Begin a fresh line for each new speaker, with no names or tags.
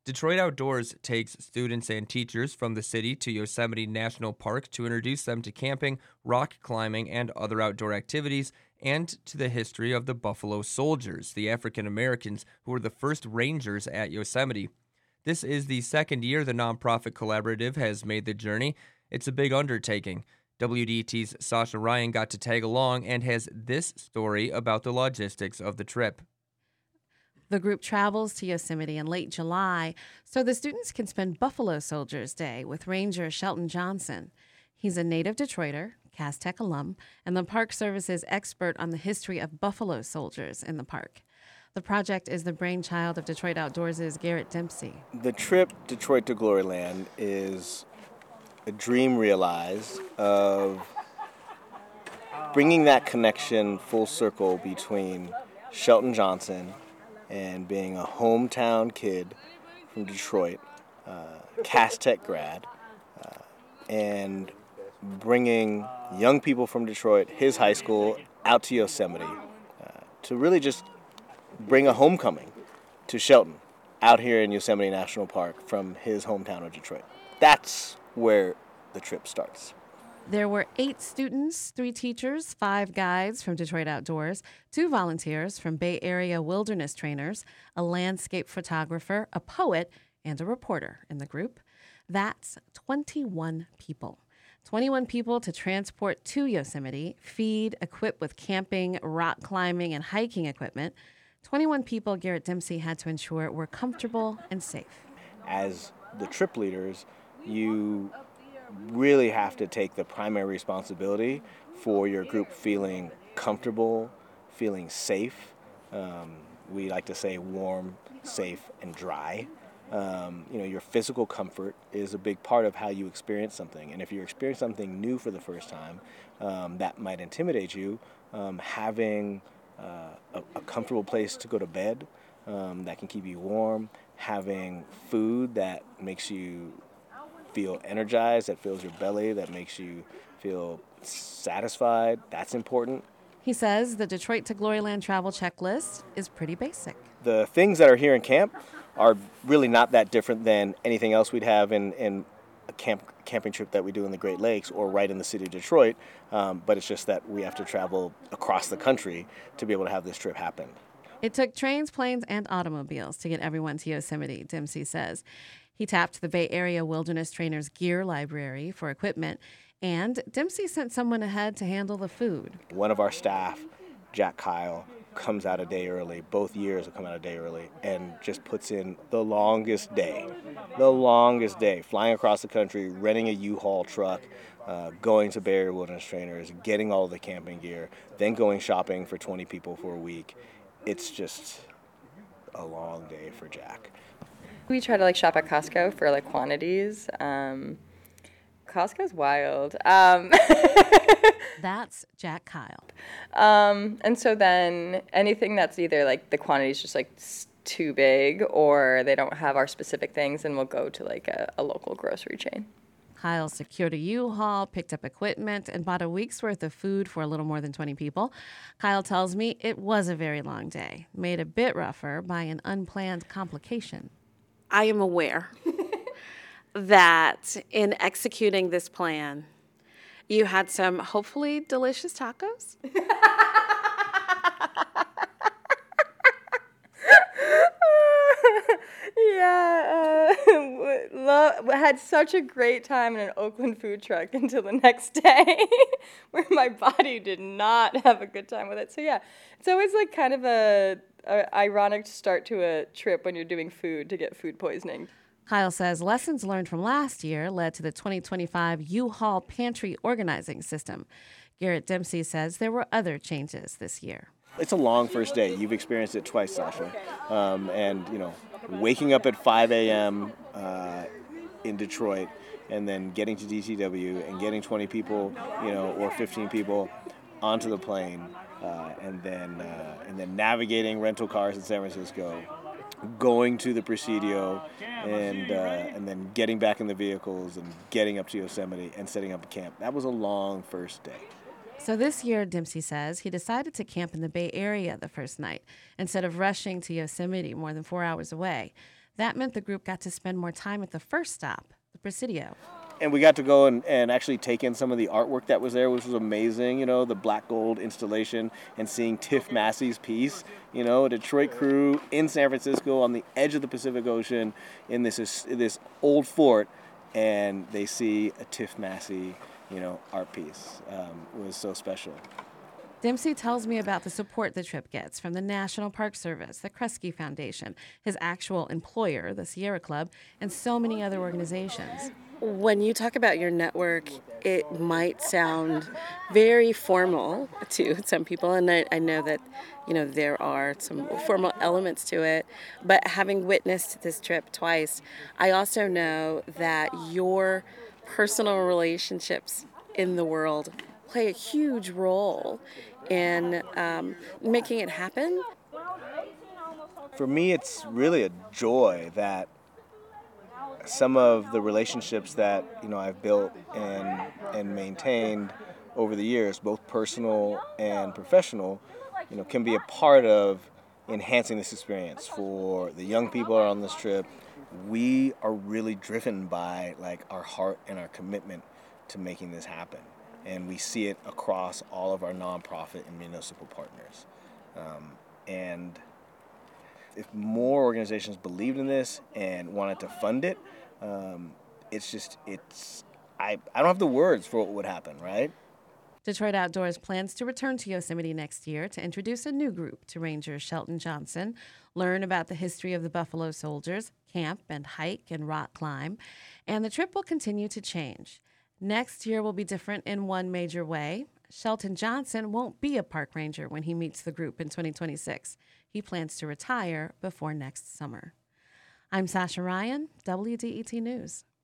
Detroit Outdoors takes students and teachers from the city to Yosemite National Park to introduce them to camping, rock climbing, and other outdoor activities, and to the history of the Buffalo Soldiers, the African Americans who were the first rangers at Yosemite. This is the second year the nonprofit collaborative has made the journey. It's a big undertaking. WDT's Sasha Ryan got to tag along and has this story about the logistics of the trip.
The group travels to Yosemite in late July so the students can spend Buffalo Soldiers Day with Ranger Shelton Johnson. He's a native Detroiter, Cass Tech alum, and the Park Service's expert on the history of Buffalo soldiers in the park. The project is the brainchild of Detroit Outdoors' Garrett Dempsey.
The trip Detroit to Gloryland is a dream realized of bringing that connection full circle between Shelton Johnson and being a hometown kid from Detroit, Cass Tech grad, and bringing young people from Detroit, his high school, out to Yosemite to really just bring a homecoming to Shelton out here in Yosemite National Park from his hometown of Detroit. That's where the trip starts.
There were 8 students, 3 teachers, 5 guides from Detroit Outdoors, 2 volunteers from Bay Area wilderness trainers, a landscape photographer, a poet, and a reporter in the group. That's 21 people. 21 people to transport to Yosemite, feed, equip with camping, rock climbing, and hiking equipment. 21 people Garrett Dempsey had to ensure were comfortable and safe.
As the trip leaders, you really have to take the primary responsibility for your group feeling comfortable, feeling safe. We like to say warm, safe, and dry. Your physical comfort is a big part of how you experience something. And if you're experiencing something new for the first time, that might intimidate you. Having a comfortable place to go to bed that can keep you warm, having food that makes you feel energized, that fills your belly, that makes you feel satisfied, that's important.
He says the Detroit to Gloryland travel checklist is pretty basic.
The things that are here in camp are really not that different than anything else we'd have in a camping trip that we do in the Great Lakes or right in the city of Detroit, but it's just that we have to travel across the country to be able to have this trip happen.
It took trains, planes, and automobiles to get everyone to Yosemite, Dempsey says. He tapped the Bay Area Wilderness Trainers Gear Library for equipment, and Dempsey sent someone ahead to handle the food.
One of our staff, Jack Kyle, comes out a day early. Both years will come out a day early and just puts in the longest day, flying across the country, renting a U-Haul truck, going to Bay Area Wilderness Trainers, getting all the camping gear, then going shopping for 20 people for a week. It's just a long day for Jack.
We try to shop at Costco for quantities. Costco's wild.
That's Jack Kyle.
And so then anything that's either the quantity's just too big or they don't have our specific things, and we'll go to a local grocery chain.
Kyle secured a U-Haul, picked up equipment, and bought a week's worth of food for a little more than 20 people. Kyle tells me it was a very long day, made a bit rougher by an unplanned complication.
I am aware that in executing this plan, you had some hopefully delicious tacos.
Yeah, had such a great time in an Oakland food truck until the next day where my body did not have a good time with it. So yeah, it's always kind of a ironic start to a trip when you're doing food to get food poisoning.
Kyle says lessons learned from last year led to the 2025 U-Haul pantry organizing system. Garrett Dempsey says there were other changes this year.
It's a long first day. You've experienced it twice, Sasha. Waking up at 5 a.m. In Detroit and then getting to DTW and getting 20 people, or 15 people onto the plane, and then navigating rental cars in San Francisco, going to the Presidio, and then getting back in the vehicles and getting up to Yosemite and setting up a camp. That was a long first day.
So this year, Dempsey says, he decided to camp in the Bay Area the first night instead of rushing to Yosemite more than 4 hours away. That meant the group got to spend more time at the first stop, the Presidio.
And we got to go and actually take in some of the artwork that was there, which was amazing, the black gold installation, and seeing Tiff Massey's piece, a Detroit crew in San Francisco on the edge of the Pacific Ocean in this old fort, and they see a Tiff Massey, art piece. It was so special.
Dempsey tells me about the support the trip gets from the National Park Service, the Kresge Foundation, his actual employer, the Sierra Club, and so many other organizations.
When you talk about your network, it might sound very formal to some people, and I know that, there are some formal elements to it, but having witnessed this trip twice, I also know that your personal relationships in the world play a huge role in making it happen.
For me, it's really a joy that some of the relationships that I've built and maintained over the years, both personal and professional, can be a part of enhancing this experience for the young people who are on this trip. We are really driven by our heart and our commitment to making this happen, and we see it across all of our nonprofit and municipal partners. And if more organizations believed in this and wanted to fund it, I don't have the words for what would happen, right?
Detroit Outdoors plans to return to Yosemite next year to introduce a new group to Ranger Shelton Johnson, learn about the history of the Buffalo Soldiers, camp and hike and rock climb, and the trip will continue to change. Next year will be different in one major way. Shelton Johnson won't be a park ranger when he meets the group in 2026. He plans to retire before next summer. I'm Sasha Ryan, WDET News.